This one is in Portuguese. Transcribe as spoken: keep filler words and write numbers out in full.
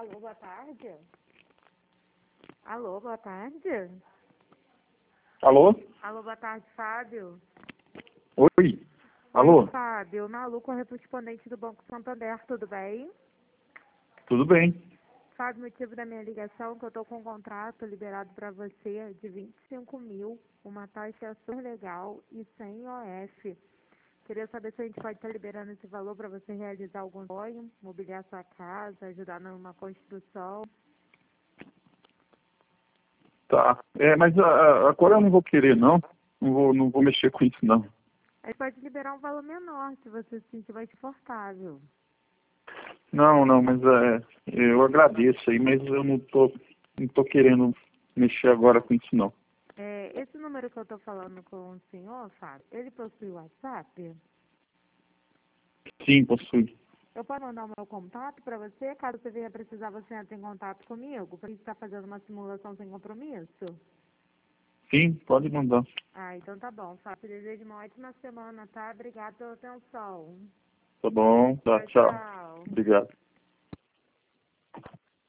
Alô, boa tarde. Alô, boa tarde. Alô? Alô, boa tarde, Fábio. Oi? Alô? Oi, Fábio. Malu, correspondente do Banco Santander, tudo bem? Tudo bem? Fábio, motivo da minha ligação, que eu estou com um contrato liberado para você de vinte e cinco mil, uma taxa super legal e sem I O F. Queria saber se a gente pode estar liberando esse valor para você realizar algum sonho, mobiliar sua casa, ajudar numa construção. Tá. É, mas a- a- agora eu não vou querer, não. Não vou, não vou mexer com isso, não. A gente pode liberar um valor menor, se você se sentir mais confortável. Não, não, mas é, eu agradeço aí, mas eu não tô, não tô querendo mexer agora com isso, não. É, esse número que eu estou falando com o senhor, Fábio, ele possui WhatsApp? Sim, possui. Eu posso mandar o meu contato para você, caso você venha precisar, você entre em contato comigo, para a gente estar fazendo uma simulação sem compromisso? Sim, pode mandar. Ah, então tá bom, Fábio. Desejo uma ótima semana, tá? Obrigada pela atenção. Tá bom, tá, Tchau, tchau. tchau. Obrigado.